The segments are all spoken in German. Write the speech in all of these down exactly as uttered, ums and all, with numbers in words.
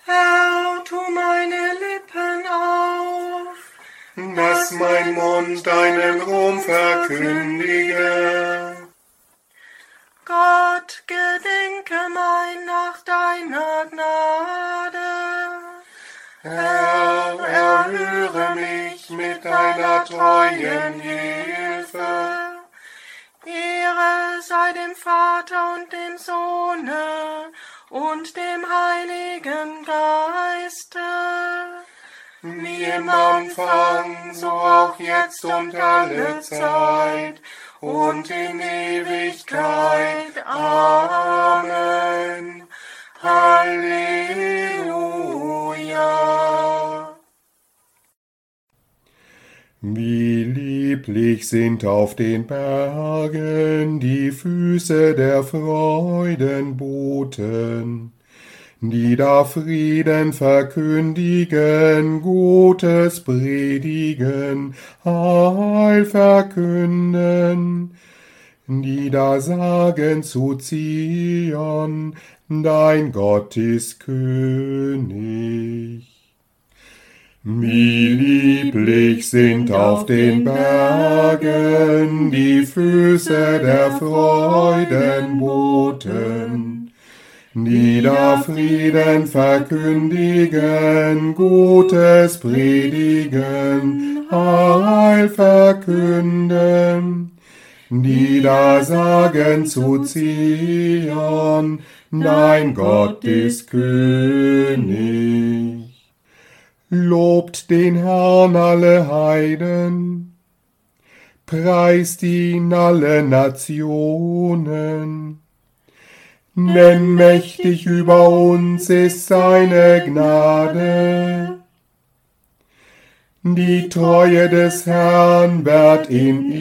Herr, tu meine Lippen auf, dass mein Mund deinen Ruhm verkündige. Gott, gedenke mein nach deiner Gnade. Herr, erhöre mich mit deiner treuen Hilfe. Ehre sei dem Vater und dem Sohne und dem Heiligen Geiste, wie im Anfang, so auch jetzt und alle Zeit und in Ewigkeit. Amen. Halleluja. Wie lieblich sind auf den Bergen die Füße der Freudenboten, die da Frieden verkündigen, Gutes predigen, Heil verkünden, die da sagen zu Zion, dein Gott ist König. Wie lieblich sind auf den Bergen die Füße der Freudenboten, die da Frieden verkündigen, Gutes predigen, Heil verkünden, die da sagen zu Zion, dein Gott ist König. Lobt den Herrn alle Heiden, preist ihn alle Nationen, denn mächtig über uns ist seine Gnade. Die Treue des Herrn währt in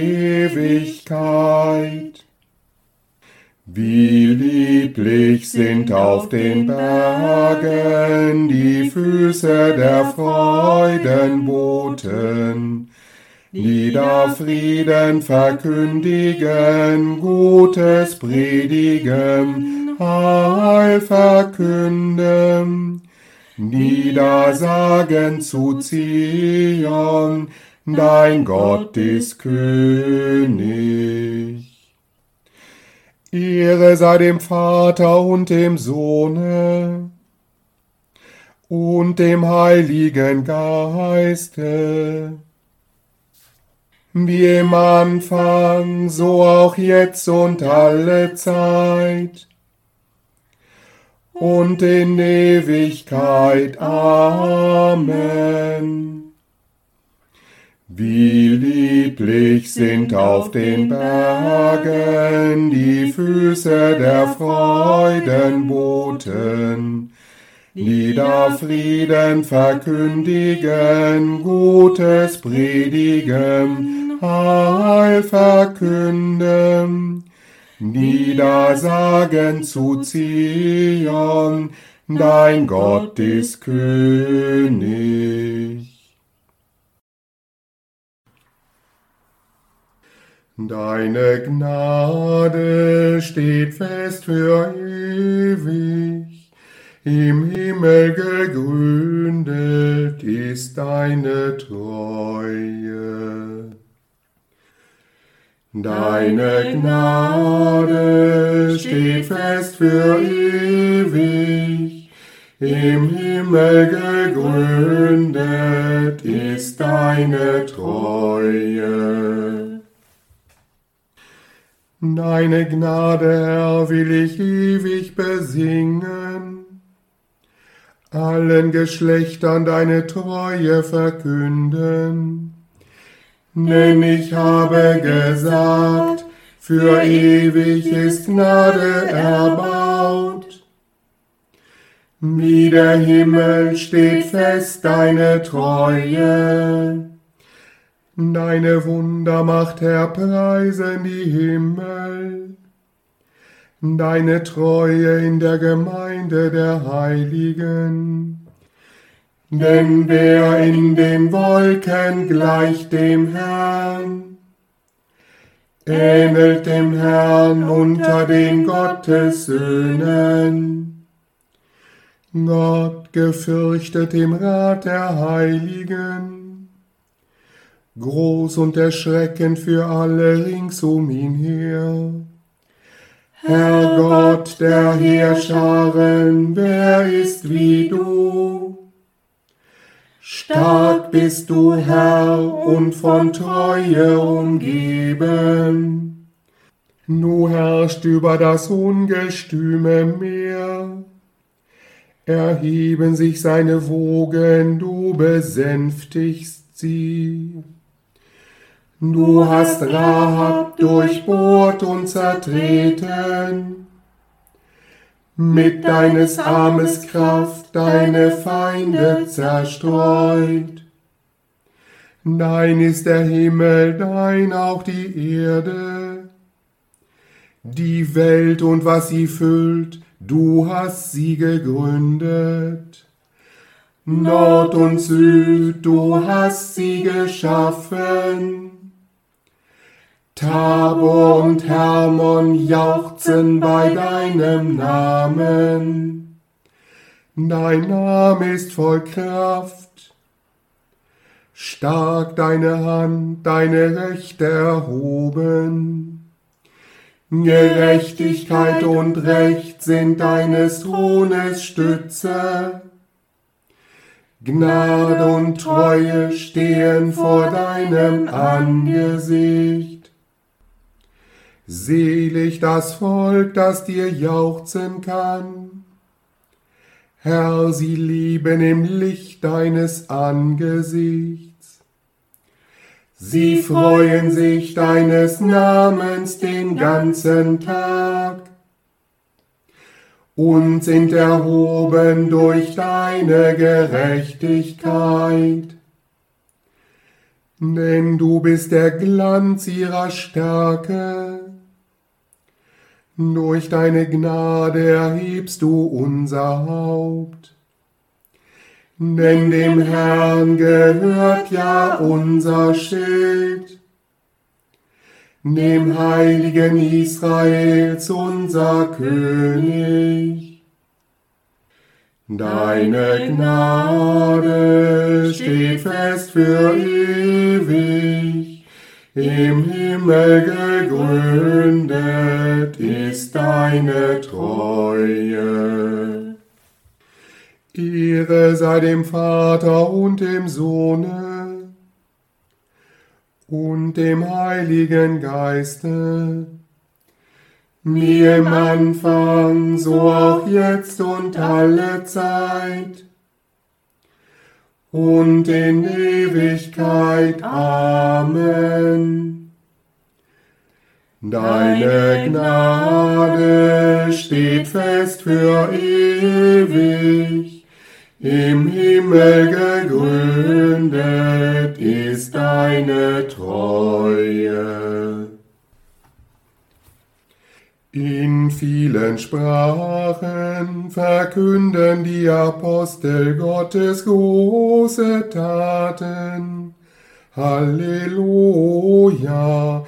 Ewigkeit. Wie lieblich sind auf den Bergen die Füße der Freudenboten, die da Frieden verkündigen, Gutes predigen, Heil verkünden, die da sagen zu Zion, dein Gott ist König. Ehre sei dem Vater und dem Sohne und dem Heiligen Geiste, wie im Anfang, so auch jetzt und alle Zeit und in Ewigkeit. Amen. Wie lieblich sind auf den Bergen die Füße der Freudenboten, die da Frieden verkündigen, Gutes predigen, Heil verkünden, die da sagen zu Zion, dein Gott ist König. Deine Gnade steht fest für ewig, im Himmel gegründet ist deine Treue. Deine Gnade steht fest für ewig, im Himmel gegründet ist deine Treue. Deine Gnade, Herr, will ich ewig besingen, allen Geschlechtern deine Treue verkünden. Denn ich habe gesagt, für ewig ist Gnade erbaut. Wie der Himmel steht fest deine Treue. Deine Wundermacht, Herr, preisen die Himmel. Deine Treue in der Gemeinde der Heiligen. Denn wer in den Wolken gleicht dem Herrn, ähnelt dem Herrn unter den Gottessöhnen. Gott gefürchtet im Rat der Heiligen, groß und erschreckend für alle rings um ihn her. Herr Gott der Heerscharen, wer ist wie du? Stark bist du, Herr, und von Treue umgeben. Du herrschst über das ungestüme Meer. Erheben sich seine Wogen, du besänftigst sie. Du hast Rahab durchbohrt und zertreten, mit deines Armes Kraft deine Feinde zerstreut. Dein ist der Himmel, dein auch die Erde, die Welt und was sie füllt, du hast sie gegründet. Nord und Süd, du hast sie geschaffen. Tabor und Hermon jauchzen bei deinem Namen. Dein Name ist voll Kraft. Stark deine Hand, deine Rechte erhoben. Gerechtigkeit und Recht sind deines Thrones Stütze. Gnade und Treue stehen vor deinem Angesicht. Selig das Volk, das dir jauchzen kann. Herr, sie lieben im Licht deines Angesichts. Sie freuen sich deines Namens den ganzen Tag und sind erhoben durch deine Gerechtigkeit. Denn du bist der Glanz ihrer Stärke. Durch deine Gnade erhebst du unser Haupt. Denn dem Herrn gehört ja unser Schild, dem Heiligen Israels unser König. Deine Gnade steht fest für ewig, im Himmel gegründet ist deine Treue. Ehre sei dem Vater und dem Sohne und dem Heiligen Geiste, wie im Anfang, so auch jetzt und alle Zeit und in Ewigkeit. Amen. Deine Gnade steht fest für ewig, im Himmel gegründet ist deine Treue. In vielen Sprachen verkünden die Apostel Gottes große Taten. Halleluja,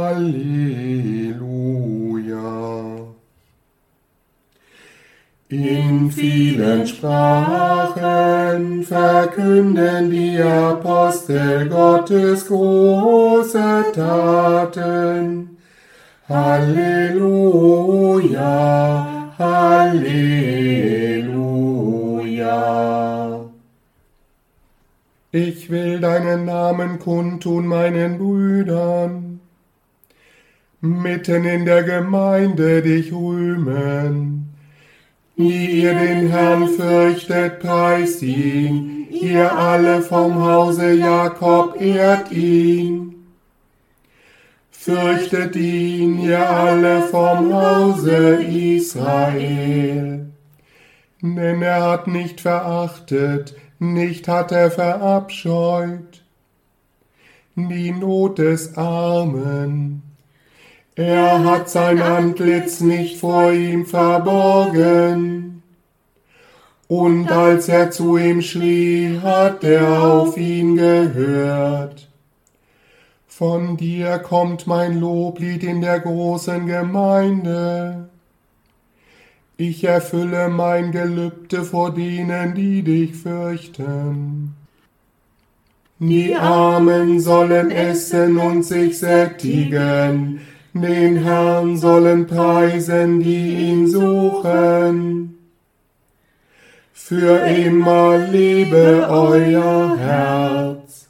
Halleluja. In vielen Sprachen verkünden die Apostel Gottes große Taten. Halleluja, Halleluja. Ich will deinen Namen kundtun meinen Brüdern, mitten in der Gemeinde dich rühmen. Die ihr den Herrn fürchtet, preist ihn, ihr alle vom Hause Jakob ehrt ihn. Fürchtet ihn, ihr alle vom Hause Israel. Denn er hat nicht verachtet, nicht hat er verabscheut die Not des Armen. Er hat sein Antlitz nicht vor ihm verborgen. Und als er zu ihm schrie, hat er auf ihn gehört. Von dir kommt mein Loblied in der großen Gemeinde. Ich erfülle mein Gelübde vor denen, die dich fürchten. Die Armen sollen essen und sich sättigen, den Herrn sollen preisen, die ihn suchen. Für immer lebe euer Herz.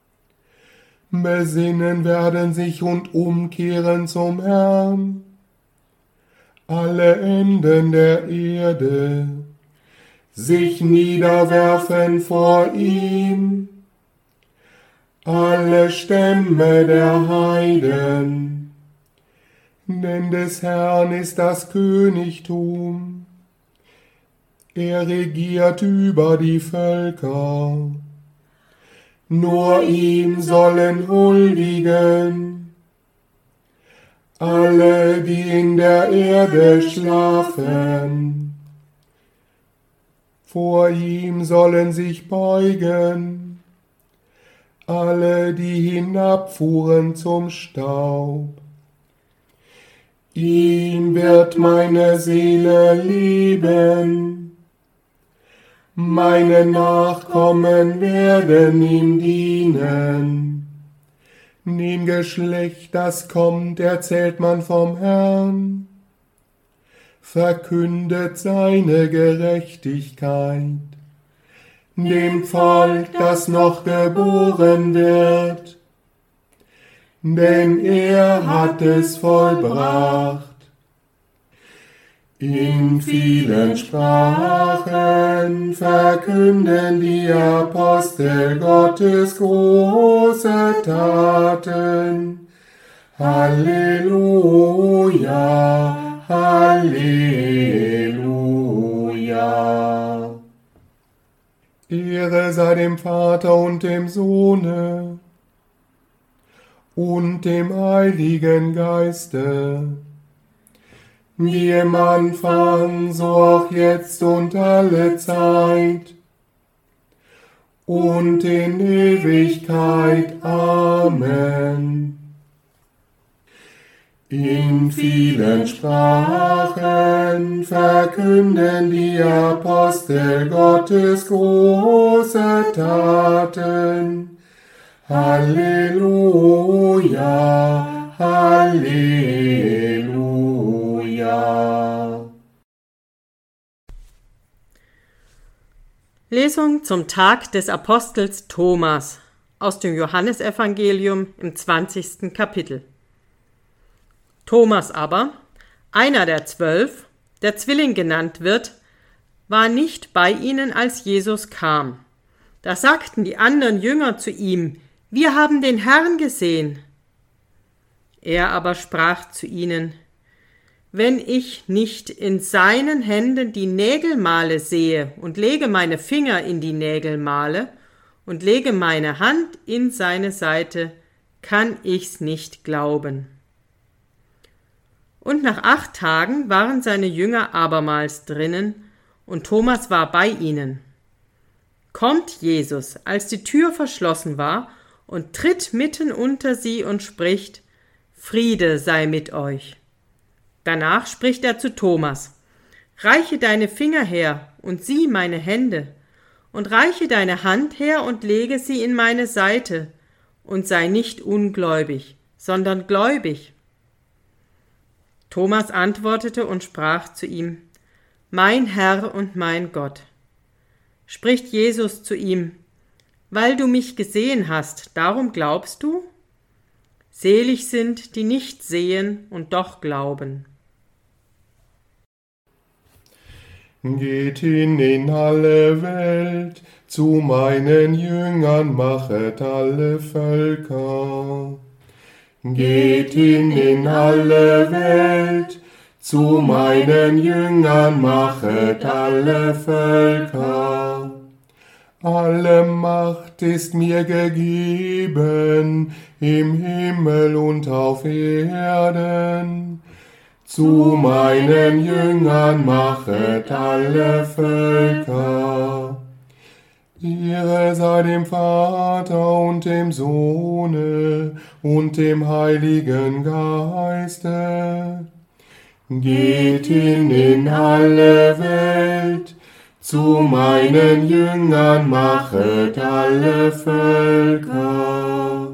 Besinnen werden sich und umkehren zum Herrn alle Enden der Erde, sich niederwerfen vor ihm, alle Stämme der Heiden, denn des Herrn ist das Königtum, er regiert über die Völker, nur ihm sollen huldigen alle, die in der Erde schlafen. Vor ihm sollen sich beugen alle, die hinabfuhren zum Staub. Ihm wird meine Seele lieben, meine Nachkommen werden ihm dienen. Dem Geschlecht, das kommt, erzählt man vom Herrn, verkündet seine Gerechtigkeit. Dem Volk, das noch geboren wird, denn er hat es vollbracht. In vielen Sprachen verkünden die Apostel Gottes große Taten. Halleluja, Halleluja. Ehre sei dem Vater und dem Sohne und dem Heiligen Geiste, wie im Anfang, so auch jetzt und alle Zeit und in Ewigkeit. Amen. In vielen Sprachen verkünden die Apostel Gottes große Taten. Halleluja, Halleluja. Lesung zum Tag des Apostels Thomas aus dem Johannesevangelium im zwanzigsten Kapitel. Thomas aber, einer der zwölf, der Zwilling genannt wird, war nicht bei ihnen, als Jesus kam. Da sagten die anderen Jünger zu ihm: Wir haben den Herrn gesehen. Er aber sprach zu ihnen: Wenn ich nicht in seinen Händen die Nägelmale sehe und lege meine Finger in die Nägelmale und lege meine Hand in seine Seite, kann ich's nicht glauben. Und nach acht Tagen waren seine Jünger abermals drinnen, und Thomas war bei ihnen. Kommt Jesus, als die Tür verschlossen war, und tritt mitten unter sie und spricht: Friede sei mit euch. Danach spricht er zu Thomas: Reiche deine Finger her und sieh meine Hände, und reiche deine Hand her und lege sie in meine Seite, und sei nicht ungläubig, sondern gläubig. Thomas antwortete und sprach zu ihm: Mein Herr und mein Gott. Spricht Jesus zu ihm: Weil du mich gesehen hast, darum glaubst du? Selig sind, die nicht sehen und doch glauben. Geht hin in alle Welt, zu meinen Jüngern machet alle Völker. Geht hin in alle Welt, zu meinen Jüngern machet alle Völker. Alle Macht ist mir gegeben, im Himmel und auf Erden. Zu meinen Jüngern machet alle Völker. Ehre sei dem Vater und dem Sohne und dem Heiligen Geiste, geht hin in alle Welt, zu meinen Jüngern machet alle Völker.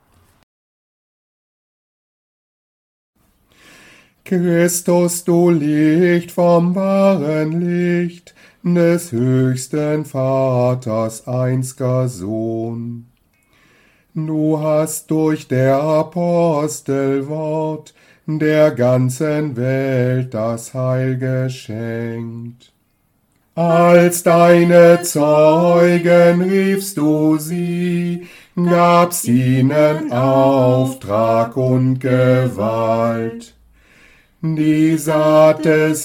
Christus, du Licht vom wahren Licht, des höchsten Vaters einziger Sohn. Du hast durch der Apostel Wort der ganzen Welt das Heil geschenkt. Als deine Zeugen riefst du sie, gabst ihnen Auftrag und Gewalt, die Saat des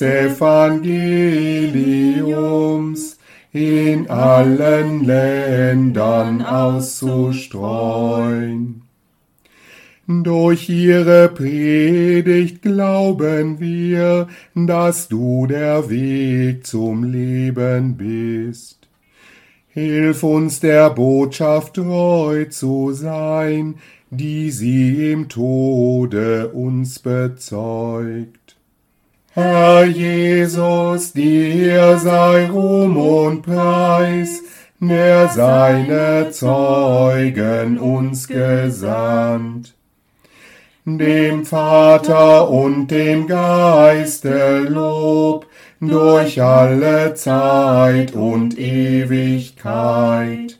Evangeliums in allen Ländern auszustreuen. Durch ihre Predigt glauben wir, dass du der Weg zum Leben bist. Hilf uns der Botschaft treu zu sein, die sie im Tode uns bezeugt. Herr Jesus, dir sei Ruhm und Preis, der seine Zeugen uns gesandt. Dem Vater und dem Geiste Lob durch alle Zeit und Ewigkeit.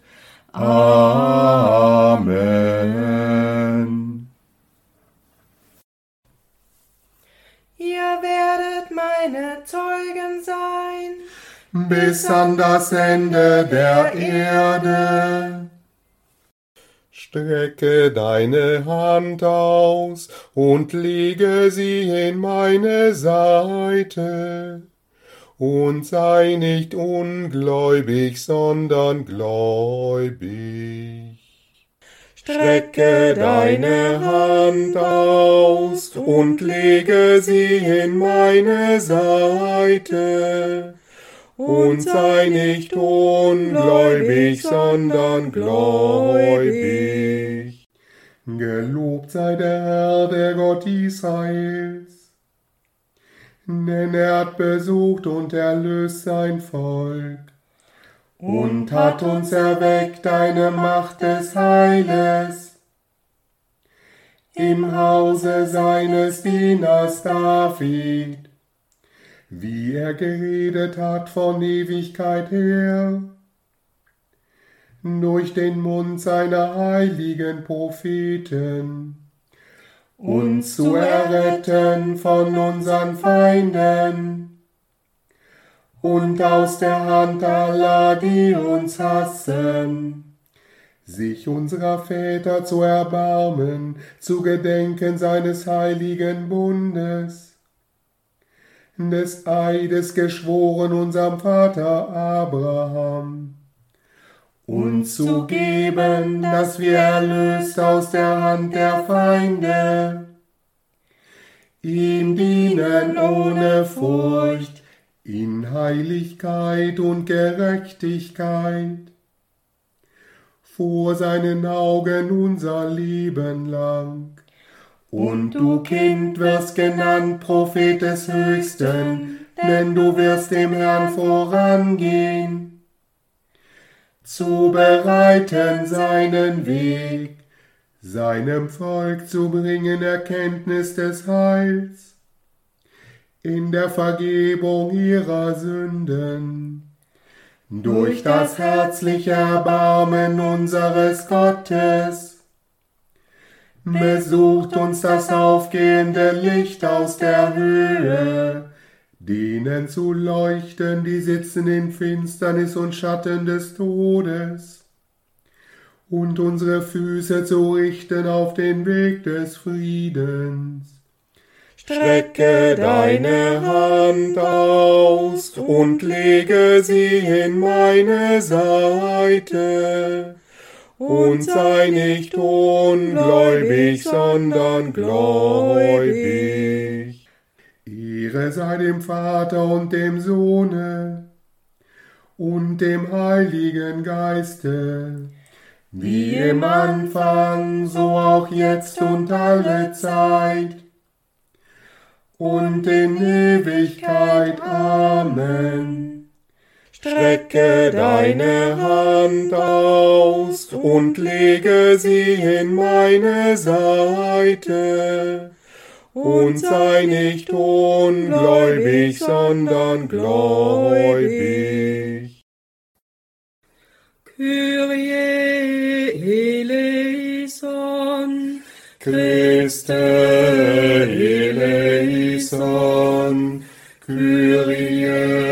Amen. Ihr werdet meine Zeugen sein, bis an das Ende der Erde. Strecke deine Hand aus und lege sie in meine Seite. Und sei nicht ungläubig, sondern gläubig. Strecke deine Hand aus und lege sie in meine Seite. Und sei nicht ungläubig, sondern gläubig. Gelobt sei der Herr, der Gott Israels, denn er hat besucht und erlöst sein Volk und hat uns erweckt eine Macht des Heiles im Hause seines Dieners David, wie er geredet hat von Ewigkeit her, durch den Mund seiner heiligen Propheten, uns zu erretten von unseren Feinden und aus der Hand aller, die uns hassen, sich unserer Väter zu erbarmen, zu gedenken seines heiligen Bundes, des Eides geschworen unserem Vater Abraham, uns zu geben, dass wir erlöst aus der Hand der Feinde, ihm dienen ohne Furcht, in Heiligkeit und Gerechtigkeit, vor seinen Augen unser Leben lang. Und du, Kind, wirst genannt Prophet des Höchsten, denn du wirst dem Herrn vorangehen, zu bereiten seinen Weg, seinem Volk zu bringen Erkenntnis des Heils, in der Vergebung ihrer Sünden, durch das herzliche Erbarmen unseres Gottes. Besucht uns das aufgehende Licht aus der Höhe, denen zu leuchten, die sitzen in Finsternis und Schatten des Todes, und unsere Füße zu richten auf den Weg des Friedens. Strecke deine Hand aus und lege sie in meine Seite, und sei nicht ungläubig, sondern gläubig. Ehre sei dem Vater und dem Sohne und dem Heiligen Geiste, wie im Anfang, so auch jetzt und alle Zeit und in Ewigkeit. Amen. Strecke deine Hand aus und lege sie in meine Seite. Und sei nicht ungläubig, sondern gläubig. Kyrie eleison, Christe eleison, Kyrie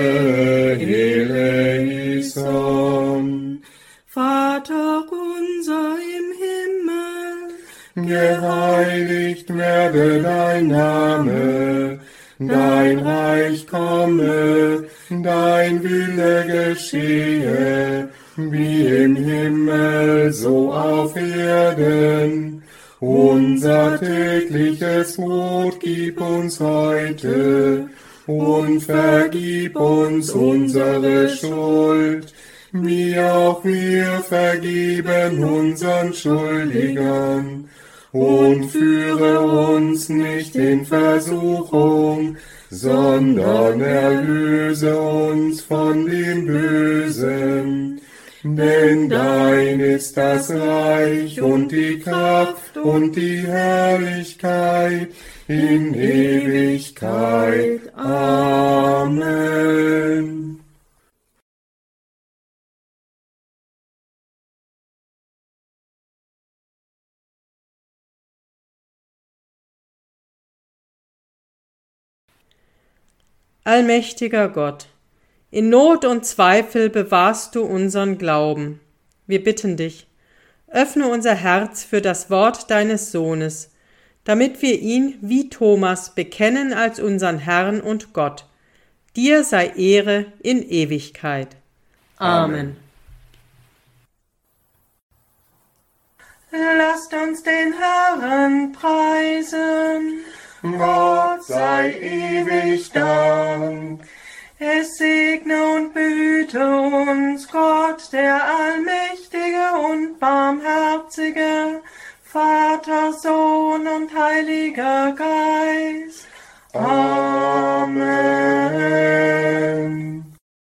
eleison. Vater unser im Himmel, Geheiligt werde dein Name, dein Reich komme, dein Wille geschehe, wie im Himmel, so auf Erden. Unser tägliches Brot gib uns heute und vergib uns unsere Schuld, wie auch wir vergeben unseren Schuldigern. Und führe uns nicht in Versuchung, sondern erlöse uns von dem Bösen. Denn dein ist das Reich und die Kraft und die Herrlichkeit in Ewigkeit. Amen. Allmächtiger Gott, in Not und Zweifel bewahrst du unseren Glauben. Wir bitten dich, öffne unser Herz für das Wort deines Sohnes, damit wir ihn wie Thomas bekennen als unseren Herrn und Gott. Dir sei Ehre in Ewigkeit. Amen. lasst uns den Herrn preisen. Gott sei ewig Dank. Es segne und behüte uns Gott, der allmächtige und barmherzige, Vater, Sohn und Heiliger Geist.